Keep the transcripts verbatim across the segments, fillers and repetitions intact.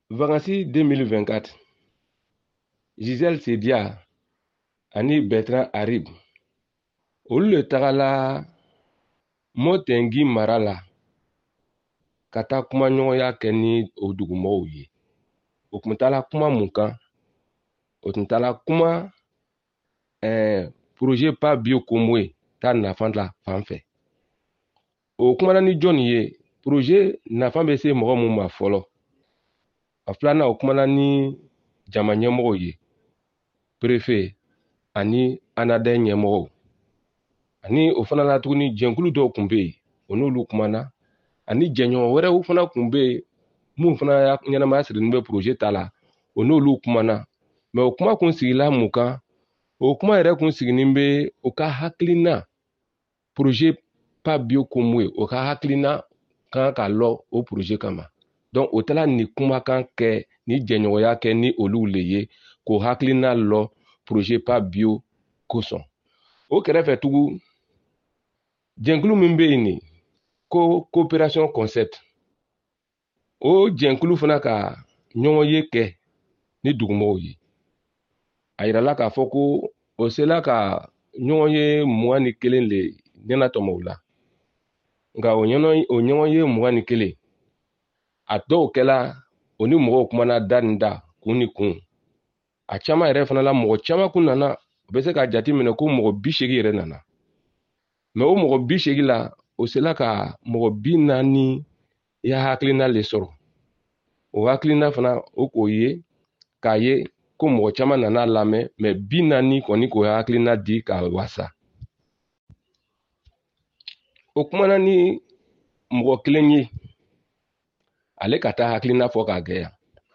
Vacances deux mille vingt-quatre, Gisèle Sedia ani Bertrand Arib olu le tagala Motengi mara la ka taa kumaɲɔgɔnya kɛ ni o dugumɔgɔw ye. O tun taala kuma mun kan? O tun taala kuma eh, projet Pa Bio Komoe ta nafa la fan fɛ. O kumana ni jɔn ye? Projet nafa bɛ se mɔgɔ mun ma fɔlɔ. A filanan o kumana ni jama ɲɛmɔgɔw ye, préfet ani ANADER ɲɛmɔgɔw. Ani o fana la tuguni jɛnkulu dɔw kun bɛ yen, o n'olu kumana. Ani jɛɲɔgɔn wɛrɛw fana kun bɛ yen mun fana ɲɛnamaya sirilen bɛ projet ta la, o n'olu kumana. Mais o kuma kun sigila mun kan? O kuma yɛrɛ kun siginin bɛ o ka hakilina projet Pa Bio Komoe, o ka hakilina kan ka lɔ o projet kama. Donc o taala ni kumakan kɛ ni jɛɲɔgɔnya kɛ ni olu le ye k'o hakilina lɔ projet Pa Bio kosɔn. O kɛrɛfɛ tugu jɛnkulu min bɛ yen ni ko coopération concept, o jɛnkulu fana ka ɲɔgɔn ye kɛ ni dugumɔgɔw ye. A yirala k'a fɔ ko o sela ka ɲɔgɔn ye mugan ni kelen le ɲɛnatɔmɔ o la. Nka o ɲɔgɔn ye mugan ni kelen, a dɔw kɛla o ni mɔgɔw kumana da ni da, kun ni kun. A caman yɛrɛ fana la mɔgɔ caman kun nana, o bɛ se ka jate minɛ ko mɔgɔ bi seegin yɛrɛ nana. Mais o mɔgɔ bi seegin la, o sela ka mɔgɔ bi naani ya hakilina le sɔrɔ. O hakilina fana o k'o ye k'a ye ko mɔgɔ caman nana lamɛn, mais bi naani kɔni k'o hakilina di k'a wasa. O kumana ni mɔgɔ kelen ye, ale ka taa hakilina fɔ k'a gɛya.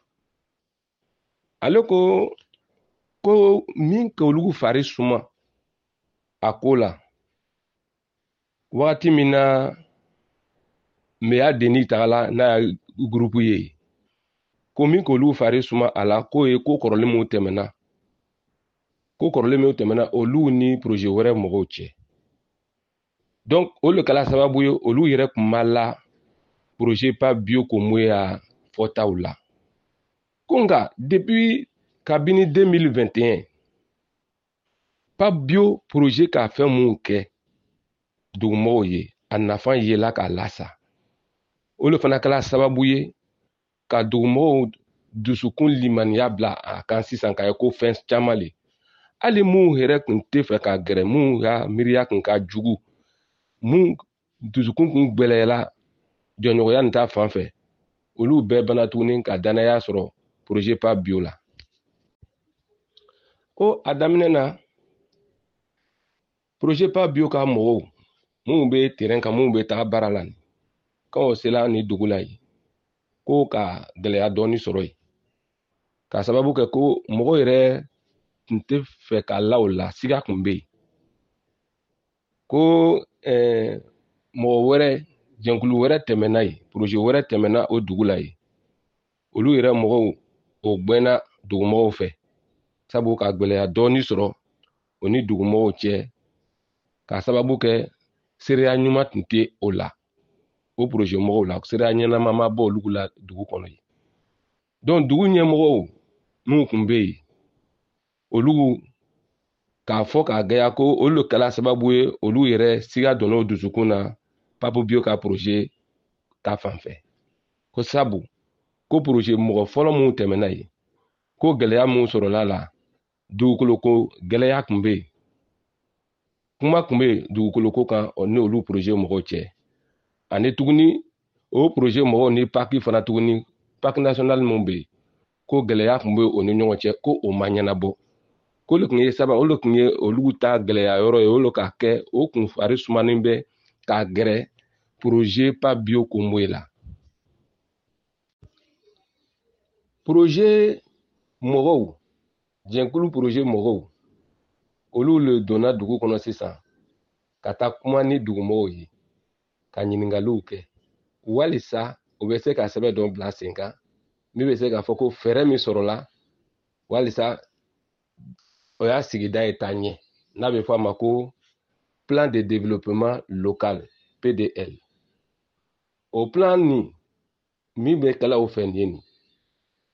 Ale ko ko min k'olu fari suma a ko la, wagati min na Meya Deni tagala n'a ya groupe ye, ko min k'olu fari suma a la k'o ye ko kɔrɔlen mun tɛmɛna, ko kɔrɔlen mun tɛmɛna olu ni projet wɛrɛ mɔgɔw cɛ. Donc o le kɛla sababu ye olu yɛrɛ kun ma la projet Pa Bio Komoe ya fɔtaw la. Ko nka depuis kabini deux mille vingt et un, Pa Bio projet ka fɛn mun kɛ dugumɔgɔw ye, a nafa yela k'a lasa. O le fana kɛla sababu ye ka dugumɔgɔw dusukun limaniya bila a kan sisan k'a ye ko fɛn caman le. Hali mun yɛrɛ kun tɛ fɛ ka gɛrɛ, mun ya miiriya kun ka jugu, mun dusukun kun gbɛlɛyala jɔɲɔgɔnya nin ta fan fɛ, olu bɛɛ bana tuguni ka danaya sɔrɔ projet Pa Bio la. Ko a daminɛ na projet Pa Bio ka mɔgɔw mun bɛ terrain kan, mun bɛ taga baara la, quand o sela ni dugu la yen, ko ka gɛlɛya dɔɔni sɔrɔ yen. Ka sababu kɛ ko mɔgɔw yɛrɛ tun tɛ fɛ ka la o la, siga kun bɛ yen. Ko eh, mɔgɔ wɛrɛ, jɛnkulu wɛrɛ tɛmɛna yen, projet wɛrɛ tɛmɛna o dugu la yen. Olu yɛrɛ mɔgɔw o gbɛnna dugumɔgɔw fɛ, sabu ka gɛlɛya dɔɔni sɔrɔ o ni dugumɔgɔw cɛ, ka sababu kɛ seereya ɲuman tun tɛ o la, o projet mɔgɔw la, seereya ɲɛnama ma bɔ olu la dugu kɔnɔ yen. Donc dugu ɲɛmɔgɔw mun kun bɛ yen, olu k'a fɔ k'a gɛya ko olu kɛla sababu ye olu yɛrɛ siga donna o dusukun na Pa Bio ka projet ta fan fɛ. Ko sabu ko projet mɔgɔ fɔlɔ mun tɛmɛna yen, ko gɛlɛya mun sɔrɔla la, dugukolo ko gɛlɛya kun bɛ yen. Kuma kun bɛ dugukolo ko kan ni olu projet mɔgɔw cɛ. Ani tuguni o projet mɔgɔw ni parti fana tuguni, parti national mun bɛ yen, ko gɛlɛya kun bɛ o ni ɲɔgɔn cɛ, ko o ma ɲɛnabɔ. Ko le kun ye sababu, o le kun ye olu ta gɛlɛya yɔrɔ ye, o le ka kɛ o kun fari sumanin bɛ k'a gɛrɛ projet Pa Bio Komoe la. Projet mɔgɔw, jɛnkulu projet mɔgɔw, olu le donna dugu kɔnɔ sisan ka taa kuma ni dugumɔgɔw ye, ka ɲininkaliw kɛ. Walisa o bɛ se ka sɛbɛn dɔ bila sen kan, min bɛ se k'a fɔ ko fɛɛrɛ min sɔrɔla, walisa o y'a sigida ye taa ɲɛ, n'a bɛ fɔ a ma ko plan de développement local, P D L. O plan nin min bɛ kɛla o fɛ nin ye nin,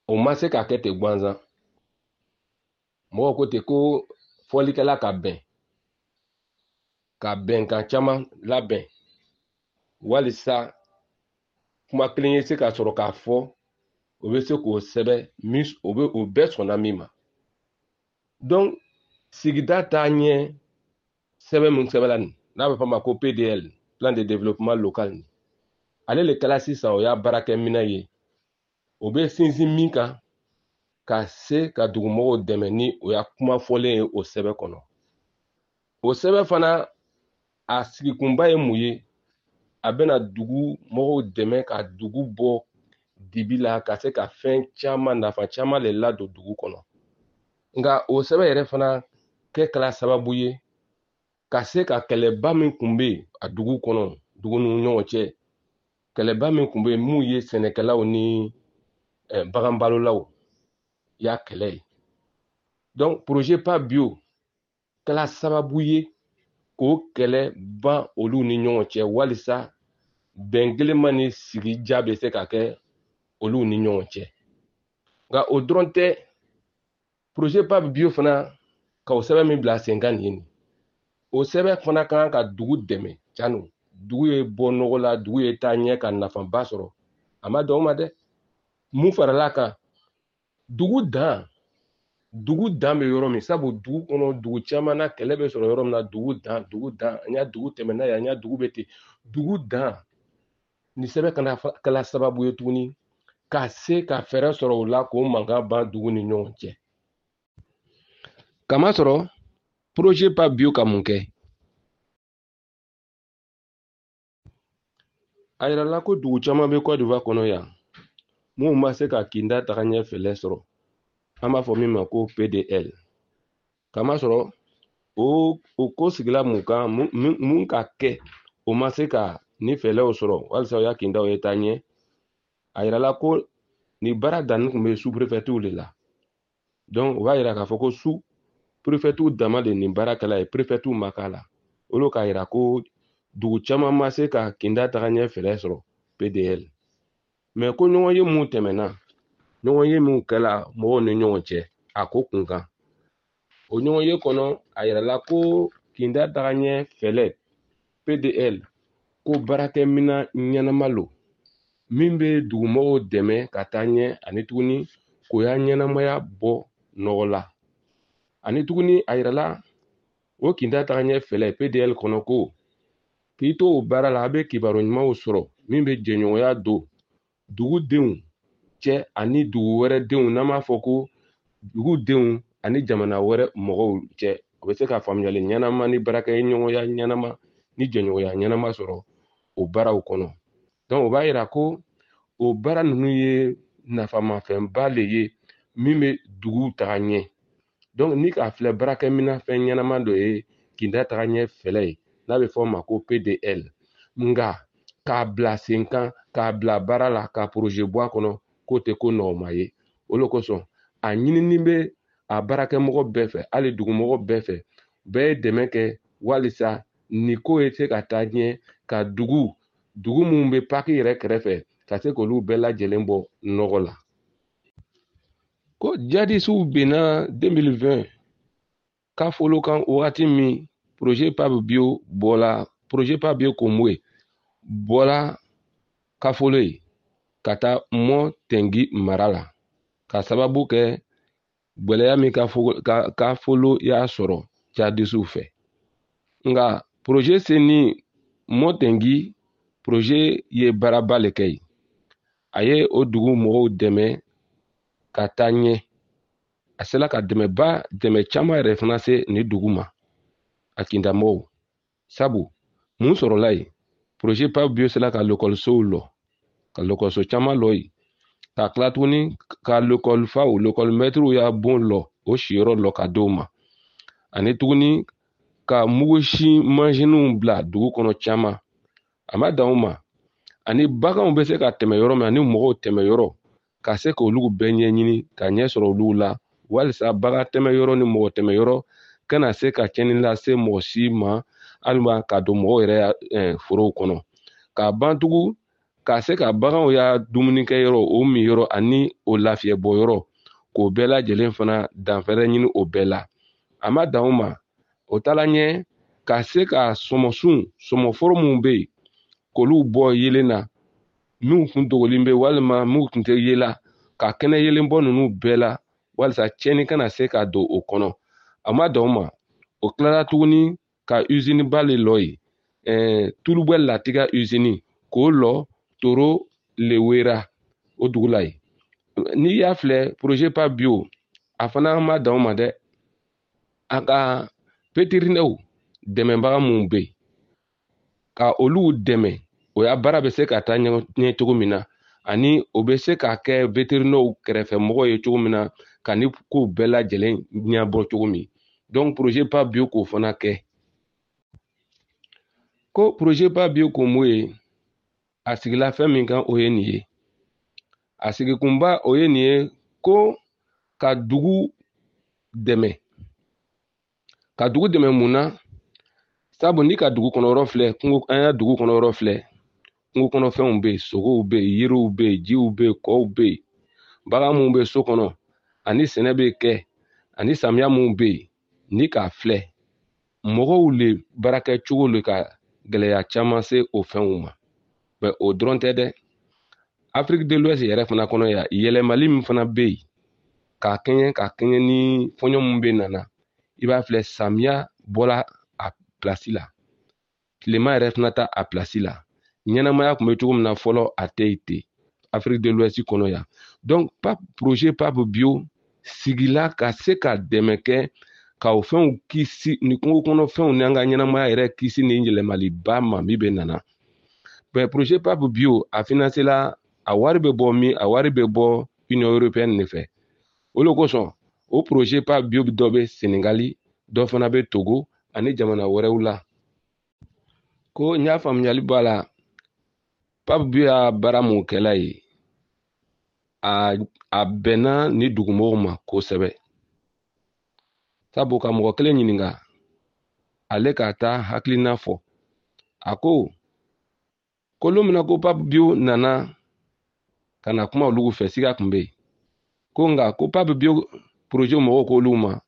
o ma se ka kɛ ten gwanzan mɔgɔ ko ten ko fɔlikɛla ka bɛn ka bɛnkan caman labɛn walisa kuma kelen ye se ka sɔrɔ k'a fɔ o bɛ se k'o sɛbɛ min o bɛ o bɛɛ sɔnna min ma donc sigida taa ɲɛ sɛbɛn min sɛbɛnla nin n'a bɛ fɔ a ma ko P D L plan de développement local nin ale le kɛla sisan o y'a baarakɛminɛ ye o bɛ sinsin min kan ka se ka dugumɔgɔw dɛmɛ ni o y'a kuma fɔlen ye o sɛbɛn kɔnɔ o sɛbɛn fana a sigikunba ye mun ye a bɛna dugumɔgɔw dɛmɛ ka dugu bɔ dibi la ka se ka fɛn caman nafa caman le ladon dugu kɔnɔ nka o sɛbɛn yɛrɛ fana kɛ kɛla sababu ye ka se ka kɛlɛba min kun bɛ a dugu kɔnɔ dugu ni ɲɔgɔn cɛ kɛlɛba min kun bɛ mun ye sɛnɛkɛlaw ni bagan balolaw y'a kɛlɛ ye donc projet Pa Bio kɛla sababu ye k'o kɛlɛ ban olu ni ɲɔgɔn cɛ walisa bɛn gɛlɛnman ni sigi ja bɛ se ka kɛ olu ni ɲɔgɔn cɛ nka o dɔrɔn tɛ projet Pa Bio fana ka o sɛbɛn min bila sen kan nin ye o sɛbɛn fana kan ka dugu dɛmɛ canu dugu ye bɔ nɔgɔ la dugu ye taa ɲɛ ka nafaba sɔrɔ a ma dɔn o ma dɛ mun farala kan dugu dan dugu dan bɛ yɔrɔ min sabu dugu kɔnɔ dugu caman na kɛlɛ bɛ sɔrɔ yɔrɔ min na dugu dan dugu dan an y'a dugu tɛmɛna ye an y'a dugu bɛ ten dugu dan ni sɛbɛn kana kɛla sababu ye tuguni ka se ka fɛɛrɛ sɔrɔ o la k'o mankan ban dugu ni ɲɔgɔn cɛ kamasɔrɔ projet Pa Bio ka mun kɛ a yirala ko dugu caman bɛ Côte d'Ivoire kɔnɔ yan mun ma se ka kinda taga ɲɛ fɛlɛ sɔrɔ an b'a fɔ min ma ko P D L kamasɔrɔ o o ko sigila mun kan mun ka kɛ o ma se ka ni fɛlɛw sɔrɔ walisa o y'a kindaw ye taa ɲɛ a yirala ko ni baara danni kun bɛ sous préfecture de la donc o b'a yira k'a fɔ ko sous préfecture dama de nin baarakɛla ye préfecture ma k'a la olu k'a yira ko dugu caman ma se ka kinda taga ɲɛ fɛlɛ sɔrɔ P D L mais ko ɲɔgɔn ye mun tɛmɛna ɲɔgɔn ye mun kɛla mɔgɔw ni ɲɔgɔn cɛ a ko kun kan o ɲɔgɔn ye kɔnɔ a yirala ko kinda taga ɲɛ fɛlɛ P D L ko baarakɛminɛn ɲɛnama lo min bɛ dugumɔgɔw dɛmɛ ka taa ɲɛ ani tuguni k'o y'a ɲɛnamaya bɔ nɔgɔ la ani tuguni a yirala o kinda taga ɲɛ fɛlɛ P D L kɔnɔ ko k'i to o baara la a bɛ kibaru ɲumanw sɔrɔ min bɛ jɛɲɔgɔnya don dugudenw cɛ ani dugu wɛrɛ denw n'an b'a fɔ ko dugudenw ani jamana wɛrɛ mɔgɔw cɛ o bɛ se ka faamuyali ɲɛnama ni baarakɛ ɲɔgɔnya ɲɛnama ni jɛɲɔgɔnya ɲɛnama sɔrɔ o baaraw kɔnɔ donc o b'a yira ko o baara ninnu ye nafamafɛnba le ye min bɛ dugu taga ɲɛ donc ni k'a filɛ baarakɛminɛn fɛn ɲɛnama dɔ ye kinda taga ɲɛ fɛlɛ ye n'a bɛ fɔ o ma ko P D L nka k'a bila sen kan k'a bila baara la ka projet bɔ a kɔnɔ k'o tɛ ko nɔgɔma ye o de kosɔn a ɲinini bɛ a baarakɛmɔgɔ bɛɛ fɛ hali dugumɔgɔ bɛɛ fɛ bɛɛ ye dɛmɛ kɛ walisa nin ko ye se ka taa ɲɛ ka dugu dugu minnu bɛ paki yɛrɛ kɛrɛfɛ ka se k'olu bɛɛ lajɛlen bɔ nɔgɔ la ko jadisiw benna deux mille vingt ka folo kan wagati min projet Pa Bio bɔla projet Pa Bio Komwe bɔla ka folo ye ka taa mɔ Tengi mara la ka sababu kɛ gwɛlɛya min ka folo y'a sɔrɔ jadisiw fɛ nka projet senni mɔ Tengi projet ye baaraba le kɛ yen a ye o dugu mɔgɔw dɛmɛ ka taa ɲɛ a sela ka dɛmɛba dɛmɛ caman yɛrɛ fana se ni dugu ma a kindamɔgɔw sabu mun sɔrɔla yen projet Pa Bio sela ka lekɔlisow lɔ ka lekɔliso caman lɔ yen ka tila tuguni ka lekɔlifaw lekɔlimɛtiriw y'a bon lɔ o siyɔrɔ lɔ ka di o ma ani tuguni ka mugusi mansinw bila dugu kɔnɔ caman a ma dan o ma ani baganw bɛ se ka tɛmɛ yɔrɔ min ani mɔgɔw tɛmɛ yɔrɔ ka se k'olu bɛɛ ɲɛɲini ka ɲɛ sɔrɔ olu la walisa bagan tɛmɛ yɔrɔ ni mɔgɔ tɛmɛ yɔrɔ kana se ka cɛnni lase mɔgɔ si ma hali ka don mɔgɔw yɛrɛ forow kɔnɔ k'a ban tugun ka se ka baganw ya dumunikɛ yɔrɔ o min yɔrɔ ani o lafiya bɔ yɔrɔ k'o bɛɛ lajɛlen fana danfɛrɛ ɲini o bɛɛ la a ma dan o ma o taala ɲɛ ka se ka sɔmɔsun sɔmɔforo minnu bɛ yen k'olu bɔ yelen na minnu kun dogolen bɛ walima minnu kun tɛ yela ka kɛnɛ yelen bɔ ninnu bɛɛ la walisa tiɲɛni kana se ka don o kɔnɔ a ma dan o ma o tilala tuguni ka usine ba le lɔ yen ɛɛ tulubɛ latiga usine k'o lɔ toro lewera o dugu la yen n'i y'a filɛ projet pas bio a fana ma dan o ma dɛ a ka vétérinaires dɛmɛbaga minnu bɛ yen ka olu dɛmɛ o y'a baara bɛ se ka taa ɲɛ cogo min na ani o bɛ se ka kɛ vétérinaires kɛrɛfɛmɔgɔ ye cogo min na ka ni ko bɛɛ lajɛlen ɲɛbɔ cogo min donc projet pas bio k'o fana kɛ ko projet pas bio ko mun ye a sigila fɛn min kan o ye nin ye a sigikunba o ye nin ye ko ka dugu dɛmɛ ka dugu dɛmɛ mun na sabu ni ka dugu kɔnɔ yɔrɔ filɛ kungo an ya dugu kɔnɔ yɔrɔ filɛ kungo kɔnɔ fɛnw bɛ yen sogow bɛ yen yiriw bɛ yen jiw bɛ yen kɔw bɛ yen bagan minnu bɛ so kɔnɔ ani sɛnɛ bɛ kɛ ani samiya minnu bɛ yen ni k'a filɛ mɔgɔw le baarakɛ cogo le ka gɛlɛya caman se o fɛnw ma mɛ o dɔrɔn tɛ dɛ Afrique de l'Ouest yɛrɛ fana kɔnɔ yan yɛlɛmali min fana bɛ yen k'a kɛɲɛ k'a kɛɲɛ ni fɔɲɔ min bɛ nana i b'a filɛ samiya bɔla a pilasi la tilema yɛrɛ fana ta a pilasi la ɲɛnamaya tun bɛ cogo min na fɔlɔ a tɛ yen ten Afrique de l'Ouest kɔnɔ yan donc PAP projet PAP bio sigila ka se ka dɛmɛ kɛ ka o fɛnw kisi ni kungo kɔnɔ fɛnw ni an ka ɲɛnamaya yɛrɛ kisi ni yɛlɛmaliba ma min bɛ nana mais projet PAP bio a financé la a wari bɛ bɔ min a wari bɛ bɔ Union européenne de fɛ o de kosɔn o projet PAP bio dɔ bɛ Senegali dɔ fana bɛ Togo ani jamana wɛrɛw la ko n y'a faamuyali b'a la PAP bio y'a baara mun kɛla ye a a bɛnna ni dugumɔgɔw ma kosɛbɛ sabu ka mɔgɔ kelen ɲininka ale ka taa hakilina fɔ a ko ko don min na ko PAP bio nana ka na kuma olu fɛ siga tun bɛ yen ko nka ko PAP bio projet mɔgɔw k'olu ma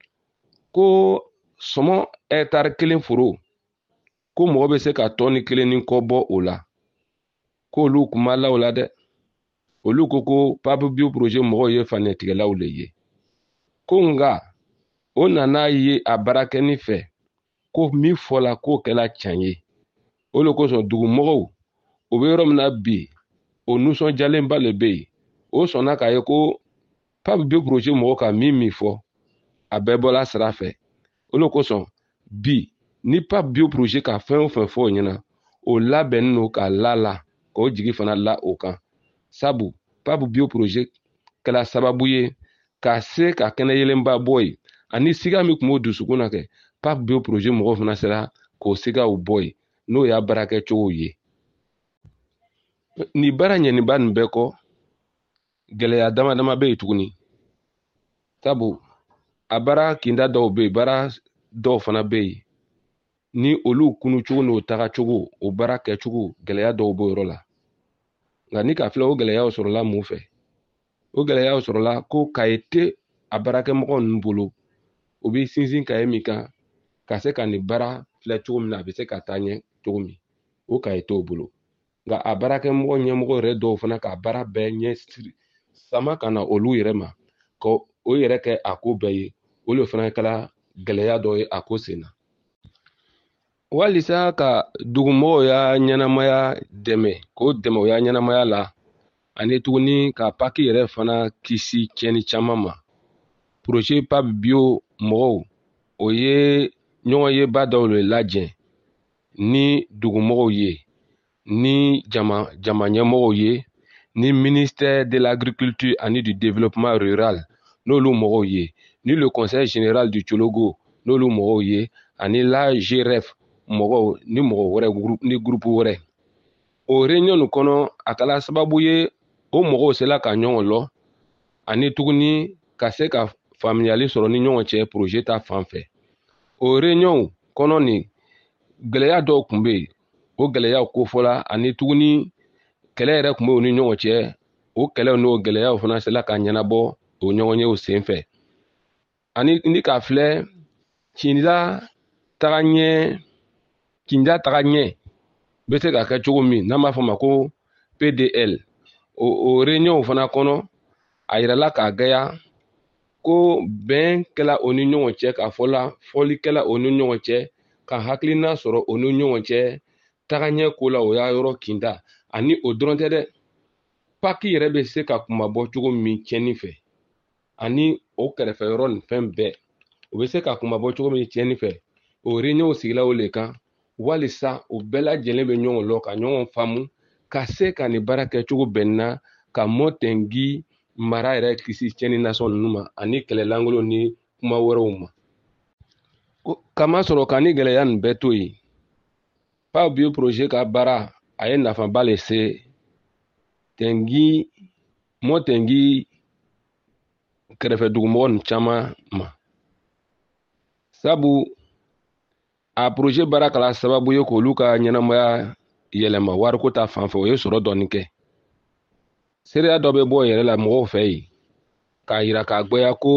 ko sɔmɔ hectare kelen foro ko mɔgɔ bɛ se ka tɔni kelen ni kɔ bɔ o la ko olu kun ma la o la dɛ olu ko ko PAP bio projet mɔgɔw ye fanɛtigɛlaw le ye ko nka o nana ye a baarakɛni fɛ ko min fɔla k'o kɛla tiɲɛ ye o de kosɔn dugumɔgɔw o bɛ yɔrɔ min na bi o nisɔndiyalenba le bɛ yen o sɔnna k'a ye ko PAP bio projet mɔgɔw ka min min fɔ a bɛɛ bɔla sira fɛ o de kosɔn bi ni PAP bio projet ka fɛn o fɛn fɔ o ɲɛna o labɛnnen don ka la la k'o jigi fana la o kan sabu PAP bio projet kɛla sababu ye ka se ka kɛnɛ yelenba bɔ yen ani siga min tun b'o dusukun na kɛ PAP bio projet mɔgɔw fana sera k'o sigaw bɔ yen n'o y'a baarakɛ cogo ye ni baara ɲɛniba nin bɛɛ kɔ gɛlɛya dama dama bɛ yen tuguni sabu a baara kinda dɔw bɛ yen baara dɔw fana bɛ yen ni olu kunu cogo n'o taga cogo o baara kɛ cogo gɛlɛya dɔw b'o yɔrɔ la nka ni ka filɛ o gɛlɛyaw sɔrɔla mun fɛ o gɛlɛyaw sɔrɔla ko kaye tɛ a baarakɛmɔgɔ ninnu bolo o bɛ sinsin kaye min kan ka se ka nin baara filɛ cogo min na a bɛ se ka taa ɲɛ cogo min o kaye t'o bolo nka a baarakɛmɔgɔ ɲɛmɔgɔ yɛrɛ dɔw fana ka baara bɛɛ ɲɛ siri sama ka na olu yɛrɛ ma ka o yɛrɛ kɛ a ko bɛɛ ye o de fana kɛra gɛlɛya dɔ ye a ko sen na walisa ka dugumɔgɔw y'a ɲɛnamaya dɛmɛ k'o dɛmɛ o y'a ɲɛnamaya la ani tuguni ka paki yɛrɛ fana kisi tiɲɛni caman ma projet PAP bio mɔgɔw o ye ɲɔgɔn ye ba dɔw le lajɛ ni dugumɔgɔw ye ni jama jama ɲɛmɔgɔw ye ni ministère de l'agriculture ani du développement rural n'olu mɔgɔw ye ni le conseil général du Tchologo n'olu mɔgɔw ye ani la G R F mɔgɔw ni mɔgɔ wɛrɛ ni groupe wɛrɛ o réunion kɔnɔ a kɛla sababu ye o mɔgɔw sela ka ɲɔgɔn lɔ ani tuguni ka se ka faamuyali sɔrɔ ni ɲɔgɔn cɛ projet ta fan fɛ o réunion kɔnɔ ni gɛlɛya dɔw tun bɛ yen o gɛlɛyaw kofɔla ani tuguni kɛlɛ yɛrɛ tun bɛ u ni ɲɔgɔn cɛ o kɛlɛ n'o gɛlɛyaw fana sela ka ɲɛnabɔ o ɲɔgɔn ye o senfɛ ani ni k'a filɛ Tinda taga ɲɛ Tinda taga ɲɛ bɛ se ka kɛ cogo min n'an b'a fɔ ma ko P D L o o réunion fana kɔnɔ a yirala k'a gɛya ko bɛn kɛla o ni ɲɔgɔn cɛ ka fɔla fɔli kɛla o ni ɲɔgɔn cɛ ka hakilina sɔrɔ o ni ɲɔgɔn cɛ taga ɲɛ ko la o y'a yɔrɔ kinda ani o dɔrɔn tɛ dɛ paki yɛrɛ bɛ se ka kuma bɔ cogo min cɛnni fɛ ani o kɛrɛfɛ yɔrɔ nin fɛn bɛɛ o bɛ se ka kuma bɔ cogo min cɛnni fɛ o réunion sigila o le kan walisa o bɛɛ lajɛlen bɛ ɲɔgɔn lɔ ka ɲɔgɔn faamu ka se ka nin baara kɛ cogo bɛn na ka Mɔtɛngi mara yɛrɛ kisi cɛnni nasɔn ninnu ma ani kɛlɛlankolon ni kuma wɛrɛw ma kama sɔrɔ ka ni gɛlɛya nin bɛɛ to yen Paw Bio projet ka baara a ye nafaba le se Tɛngi Mɔtɛngi kɛrɛfɛ dugumɔgɔ nin caman ma sabu a projet baara kɛla sababu ye k'olu ka ɲɛnamaya yɛlɛma wariko ta fanfɛ o ye sɔrɔ dɔɔni kɛ seereya dɔ bɛ bɔ yɛrɛ la mɔgɔw fɛ yen k'a yira k'a gbɛya ko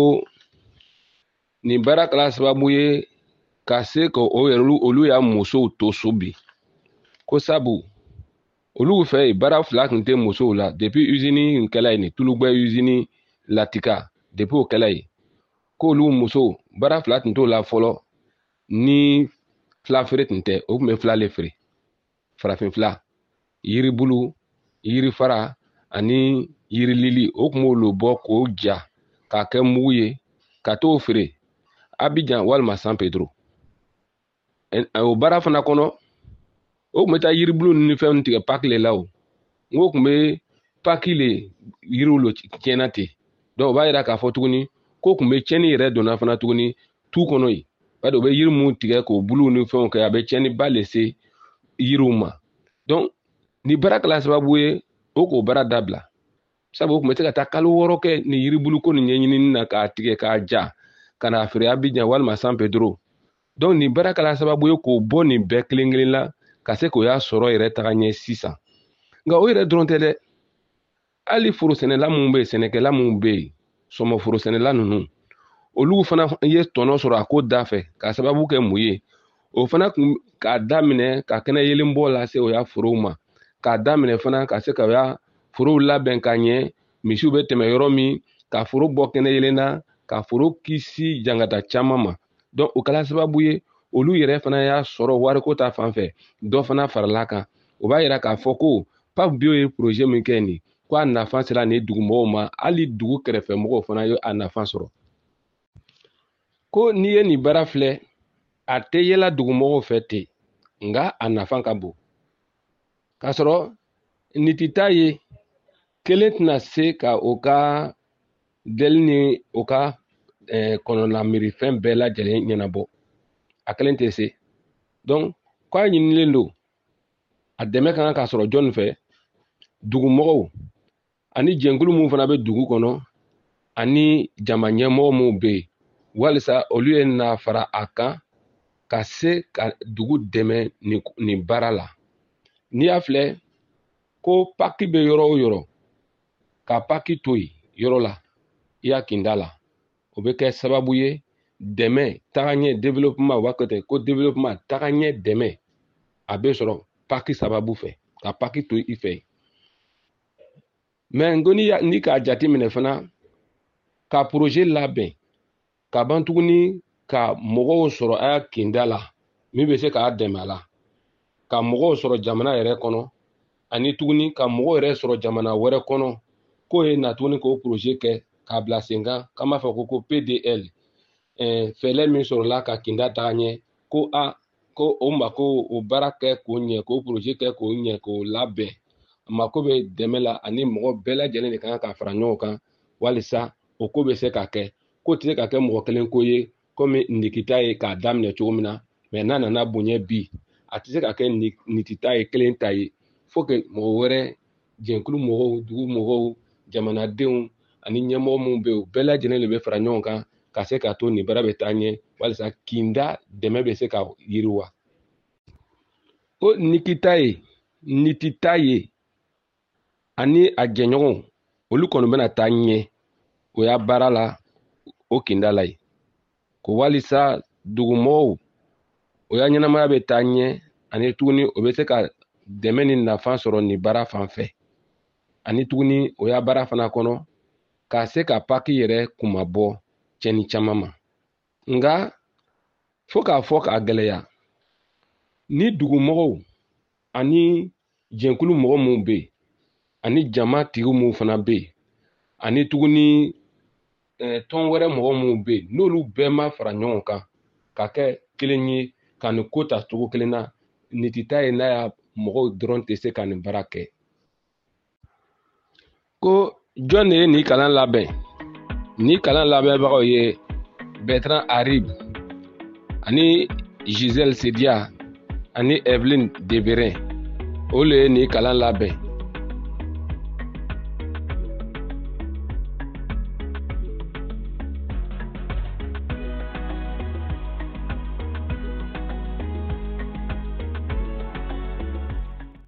nin baara kɛla sababu ye ka se ka o yɛrɛ olu y'a musow to so bi ko sabu olu fɛ yen baara fila tun tɛ musow la depuis usine in kɛla yen Tulubɛ usine Latika depuis o kɛla yen k'olu musow baara fila tun t'o la fɔlɔ ni fila feere tun tɛ o tun bɛ fila le feere farafin fila yiribulu yirifara ani yirilili o tun b'olu bɔ k'o ja k'a kɛ mugu ye ka t'o feere Abidjan walima San Pedro o baara fana kɔnɔ o tun bɛ taa yiribulu ni fɛnw tigɛ paki le la o n ko tun bɛ paki le yiriw lo tiɲɛna ten donc o b'a yira k'a fɔ tuguni ko tun bɛ tiɲɛni yɛrɛ donna fana tuguni tu kɔnɔ yen bari o bɛ yiri mun tigɛ k'o buluw ni fɛnw kɛ a bɛ tiɲɛni ba le se yiriw ma donc ni baara kɛla sababu ye o k'o baara dabila sabu o tun bɛ se ka taa kalo wɔɔrɔ kɛ ni yiribulu ko ni ɲɛɲinini na k'a tigɛ k'a ja ka n'a feere Abidjan walima San Pedro donc ni baara kɛla sababu ye k'o bɔ nin bɛɛ kelen kelen la ka se k'o y'a sɔrɔ yɛrɛ taga ɲɛ sisan nka o yɛrɛ dɔrɔn tɛ dɛ hali forosɛnɛla minnu bɛ yen sɛnɛkɛla minnu bɛ yen sɔmɔ forosɛnɛla ninnu olu fana ye tɔnɔ sɔrɔ a ko da fɛ ka sababu kɛ mun ye o fana kun k'a daminɛ ka kɛnɛ yelenbɔ lase o y'a forow ma k'a daminɛ fana ka se ka o y'a forow labɛn ka ɲɛ misiw bɛ tɛmɛ yɔrɔ min ka foro bɔ kɛnɛ yelen na ka foro kisi jangata caman ma donc o kɛla sababu ye olu yɛrɛ fana y'a sɔrɔ wariko ta fanfɛ dɔ fana farala kan o b'a yira k'a fɔ ko Paw Bio ye projet min kɛ nin ko a nafa sera nin dugumɔgɔw ma hali dugu kɛrɛfɛ mɔgɔw fana ye a nafa sɔrɔ ko n'i ye nin baara filɛ a tɛ yela dugumɔgɔw fɛ ten nka a nafa ka bon k'a sɔrɔ nin tɛ taa ye kelen tɛna se ka o ka dɛli ni o ka kɔnɔna miiri fɛn bɛɛ lajɛlen ɲɛnabɔ a kelen tɛ se donc k'a ɲinilen don a dɛmɛ kan ka sɔrɔ jɔnni fɛ dugumɔgɔw ani jɛnkulu mun fana bɛ dugu kɔnɔ ani jama ɲɛmɔgɔ mun bɛ yen walisa olu ye na fara a kan ka se ka dugu dɛmɛ nin baara la n'i y'a filɛ ko paki bɛ yɔrɔ o yɔrɔ ka paki to yen yɔrɔ la i y'a kinda la o bɛ kɛ sababu ye dɛmɛ taga ɲɛ développement o b'a kɛ ten ko développement taga ɲɛ dɛmɛ a bɛ sɔrɔ paki sababu fɛ ka paki to i fɛ mais n ko ni k'a jate minɛ fana ka projet labɛn ka ban tuguni ka mɔgɔw sɔrɔ a y'a kinda la min bɛ se k'a dɛmɛ a la ka mɔgɔw sɔrɔ jamana yɛrɛ kɔnɔ ani tuguni ka mɔgɔw yɛrɛ sɔrɔ jamana wɛrɛ kɔnɔ k'o ye na tuguni k'o projet kɛ k'a bila sen kan k'an b'a fɔ ko ko P D L fɛlɛ min sɔrɔla ka kinda taga ɲɛ ko a ko o ma ko o baara kɛ k'o ɲɛ k'o projet kɛ k'o ɲɛ k'o labɛn a mako bɛ dɛmɛ la ani mɔgɔ bɛɛ lajɛlen de kan ka fara ɲɔgɔn kan walisa o ko bɛ se ka kɛ ko tɛ se ka kɛ mɔgɔ kelen ko ye komi nikita ye k'a daminɛ cogo min na mais n'a nana bonya bi a tɛ se ka kɛ nikita ye kelen ta ye fo que mɔgɔ wɛrɛ jɛnkulu mɔgɔw dugu mɔgɔw jamanadenw ani ɲɛmɔgɔ minnu bɛ yen u bɛɛ lajɛlen de bɛ fara ɲɔgɔn kan ka se k'a to nin baara bɛ taa ɲɛ walisa kinda dɛmɛ bɛ se ka yiriwa ko nikita ye nitita ye ani a jɛɲɔgɔnw olu kɔni bɛna taa ɲɛ o y'a baara la o kinda la ye ko walisa dugumɔgɔw o y'a ɲɛnamaya bɛ taa ɲɛ ani tuguni o bɛ se ka dɛmɛ ni nafa sɔrɔ ni baara fan fɛ ani tuguni o y'a baara fana kɔnɔ k'a se ka paki yɛrɛ kuma bɔ cɛni caman ma nga fo k'a fɔ k'a gɛlɛya ni dugumɔgɔw ani jɛnkulu mɔgɔ minnu bɛ yen ani jama tigi minnu fana bɛ yen ani tuguni tɔn wɛrɛ mɔgɔ minnu bɛ yen n'olu bɛɛ ma fara ɲɔgɔn kan ka kɛ kelen ye ka nin ko ta cogo kelen na nin tɛ taa ye n'a y'a mɔgɔw dɔrɔn tɛ se ka nin baara kɛ ko jɔn de ye nin kalan labɛn nin kalan labɛnbagaw ye Bertrand Arib ani Gisèle Sedia ani Evelyne Deverin olu ye nin kalan labɛn